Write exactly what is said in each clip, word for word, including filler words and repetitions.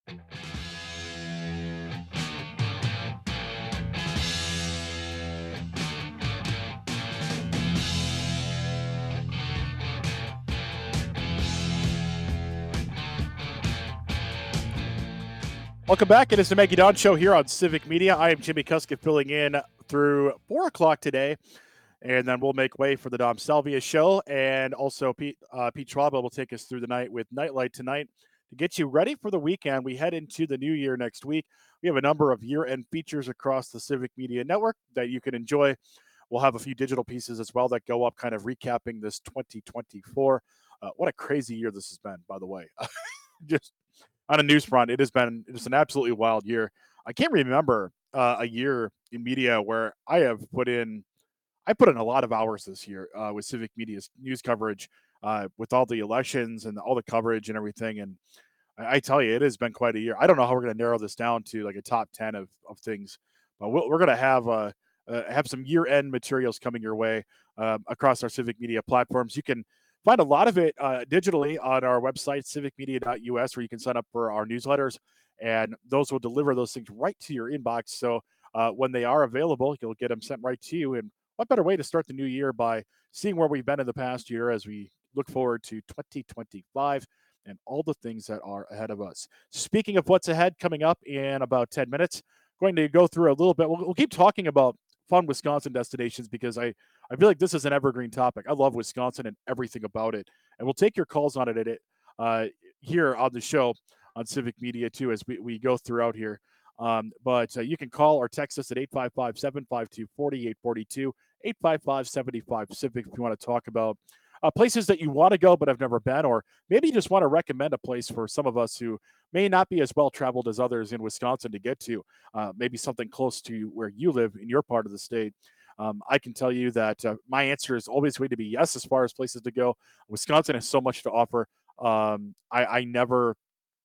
Welcome back. It is the Maggie Don Show here on Civic Media. I am Jimmy Kuska filling in through four o'clock today, and then we'll make way for the Dom Salvia Show. And also, Pete, uh, Pete Schwab will take us through the night with Nightlight tonight to get you ready for the weekend. We head into the new year next week. We have a number of year-end features across the Civic Media Network that you can enjoy. We'll have a few digital pieces as well that go up kind of recapping this twenty twenty-four. Uh, what a crazy year this has been, by the way. Just on a news front, it has been it's an absolutely wild year. I can't remember uh, a year in media where I have put in I put in a lot of hours this year uh, with Civic Media's news coverage, uh, with all the elections and all the coverage and everything. And I, I tell you, it has been quite a year. I don't know how we're going to narrow this down to like a top ten of, of things, but we'll, we're going to have uh, uh, have some year end materials coming your way uh, across our Civic Media platforms. You can find a lot of it uh, digitally on our website, civic media dot u s, where you can sign up for our newsletters, and those will deliver those things right to your inbox. So uh, when they are available, you'll get them sent right to you. And what better way to start the new year by seeing where we've been in the past year as we look forward to twenty twenty-five and all the things that are ahead of us. Speaking of what's ahead, coming up in about ten minutes, going to go through a little bit. We'll, we'll keep talking about fun Wisconsin destinations because I, I feel like this is an evergreen topic. I love Wisconsin and everything about it. And we'll take your calls on it at it uh, here on the show on Civic Media too as we, we go throughout here. Um, but uh, you can call or text us at eight five five, seven five two, four eight four two, eight five five, seven five Civic if you want to talk about uh, places that you want to go but have never been, or maybe you just want to recommend a place for some of us who may not be as well traveled as others in Wisconsin to get to, uh, maybe something close to where you live in your part of the state. Um, I can tell you that uh, my answer is always going to be yes as far as places to go. Wisconsin has so much to offer. Um, I, I never,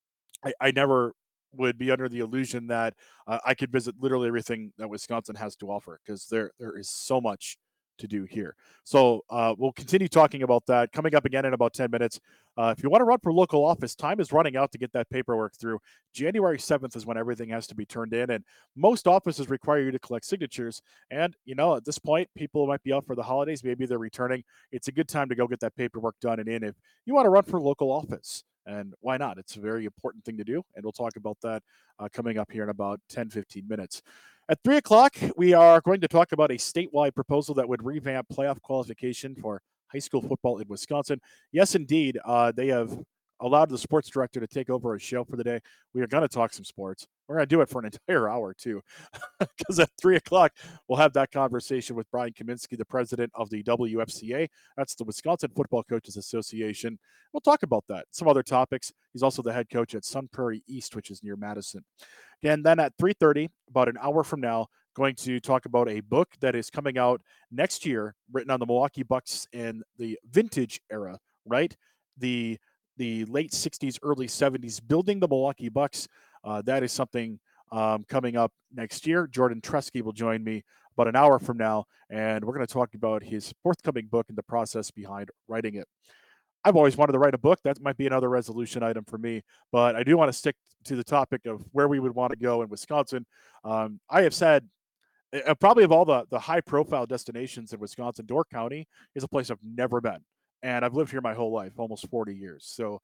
I, I never would be under the illusion that uh, I could visit literally everything that Wisconsin has to offer because there there is so much to do here. So uh, we'll continue talking about that coming up again in about ten minutes. Uh, if you want to run for local office, time is running out to get that paperwork through. January seventh is when everything has to be turned in, and most offices require you to collect signatures. And, you know, at this point, people might be out for the holidays. Maybe they're returning. It's a good time to go get that paperwork done and in if you want to run for local office. And why not? It's a very important thing to do. And we'll talk about that uh, coming up here in about ten, fifteen minutes. At three o'clock, we are going to talk about a statewide proposal that would revamp playoff qualification for high school football in Wisconsin. Yes, indeed. Uh, they have allowed the sports director to take over a show for the day. We are going to talk some sports. We're going to do it for an entire hour, too, because at three o'clock, we'll have that conversation with Brian Kaminsky, the president of the W F C A. That's the Wisconsin Football Coaches Association. We'll talk about that, some other topics. He's also the head coach at Sun Prairie East, which is near Madison. And then at three thirty, about an hour from now, going to talk about a book that is coming out next year, written on the Milwaukee Bucks in the vintage era, right? The the late sixties, early seventies, building the Milwaukee Bucks. Uh, that is something um, coming up next year. Jordan Tresky will join me about an hour from now, and we're going to talk about his forthcoming book and the process behind writing it. I've always wanted to write a book. That might be another resolution item for me, but I do want to stick to the topic of where we would want to go in Wisconsin. Um, I have said uh, probably of all the the high profile destinations in Wisconsin, Door County is a place I've never been, and I've lived here my whole life, almost forty years. So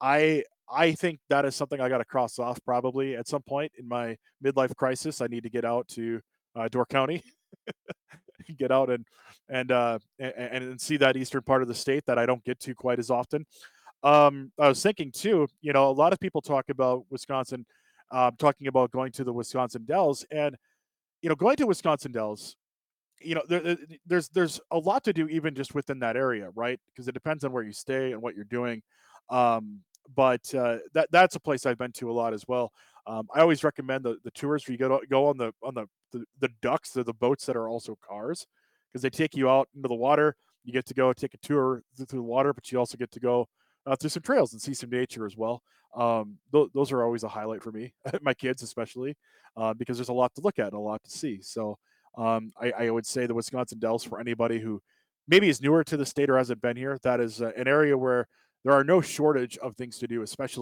I I think that is something I got to cross off probably at some point in my midlife crisis. I need to get out to uh, Door County, get out and and uh, and, and see that eastern part of the state that I don't get to quite as often. Um, I was thinking too, you know, a lot of people talk about Wisconsin, uh, talking about going to the Wisconsin Dells, and you know, going to Wisconsin Dells, you know, there, there's there's a lot to do even just within that area, right? Because it depends on where you stay and what you're doing. Um, but uh, that that's a place I've been to a lot as well. Um, I always recommend the, the tours where you go to, go on the on the, the the ducks, the, the boats that are also cars, because they take you out into the water. You get to go take a tour through the water, but you also get to go uh, through some trails and see some nature as well. Um, th- those are always a highlight for me, my kids especially, uh, because there's a lot to look at and a lot to see. So um, I, I would say the Wisconsin Dells for anybody who maybe is newer to the state or hasn't been here. That is uh, an area where there are no shortage of things to do, especially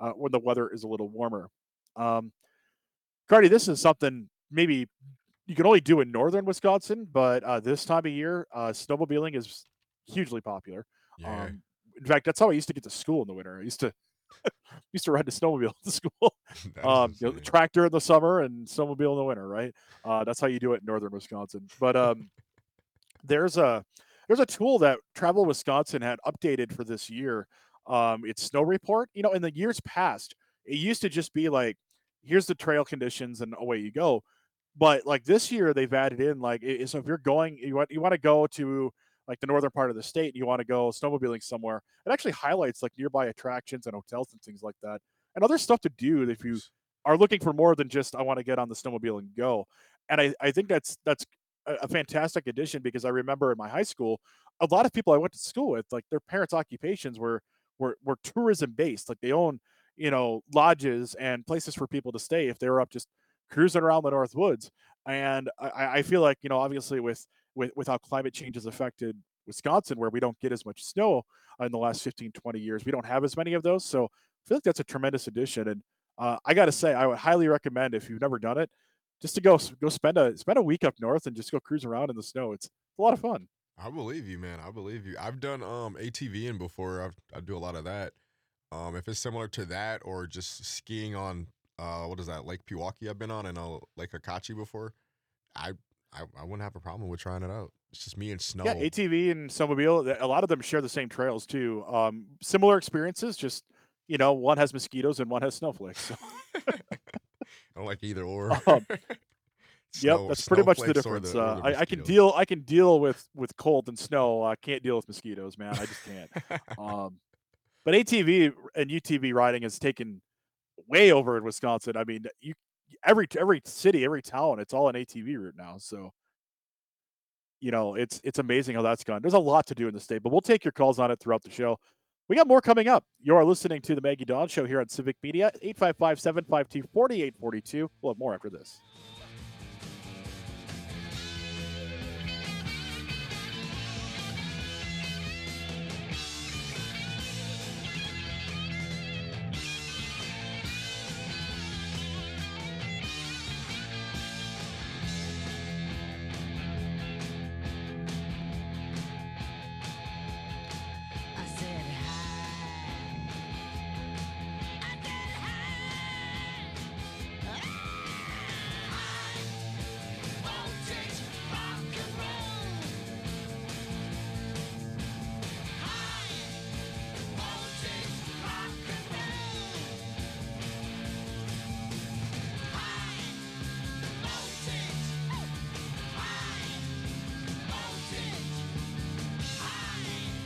uh, when the weather is a little warmer. Um, Cardi, this is something maybe you can only do in northern Wisconsin, but uh, this time of year, uh, snowmobiling is hugely popular. Yeah, Um, in fact, that's how I used to get to school in the winter. I used to used to ride a snowmobile to school. that is Um, you know, insane. tractor in the summer and snowmobile in the winter, right? Uh, that's how you do it in northern Wisconsin. But um, there's a there's a tool that Travel Wisconsin had updated for this year. Um, it's Snow Report. You know, in the years past, it used to just be like, here's the trail conditions and away you go. But like this year, they've added in like, i- so if you're going, you want you want to go to like the northern part of the state, and you want to go snowmobiling somewhere. It actually highlights like nearby attractions and hotels and things like that, and other stuff to do if you Nice. are looking for more than just I want to get on the snowmobile and go. And I, I think that's that's a, a fantastic addition because I remember in my high school, a lot of people I went to school with, like their parents' occupations were were were tourism based. Like they own, you know, lodges and places for people to stay if they were up just cruising around the North Woods. And I, I feel like, you know, obviously with with with how climate change has affected Wisconsin, where we don't get as much snow in the last fifteen, twenty years, we don't have as many of those. So I feel like that's a tremendous addition. And uh, I got to say, I would highly recommend if you've never done it, just to go go spend a spend a week up north and just go cruise around in the snow. It's a lot of fun. I believe you, man. I believe you. I've done um ATVing before. I've, I do a lot of that. Um, if it's similar to that or just skiing on uh what is that, Lake Pewaukee I've been on and uh, Lake Akachi before, I, I I wouldn't have a problem with trying it out. It's just me and Yeah, snow. A T V and snowmobile, a lot of them share the same trails too. Um, similar experiences, just you know, one has mosquitoes and one has snowflakes. So, I don't like either or. um, yep, Snow that's pretty much the snowflakes or difference. the or Uh, the I, I can mosquitoes. deal, I can deal with with cold and snow. I can't deal with mosquitoes, man. I just can't. Um, but A T V and U T V riding has taken way over in Wisconsin. I mean, you every every city, every town, it's all an A T V route now. So you know, it's it's amazing how that's gone. There's a lot to do in the state, but we'll take your calls on it throughout the show. We got more coming up. You are listening to the Maggie Dawn Show here on Civic Media, eight five five, seven five two, four eight four two. We'll have more after this.